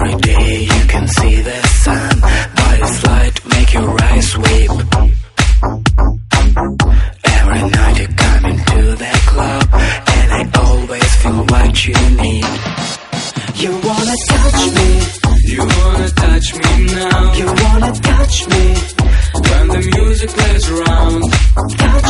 Every day you can see the sun, but its light make your eyes weep. Every night you come into the club, and I always feel what you need. You wanna touch me, You wanna touch me now? you wanna touch me, When the music plays around, touch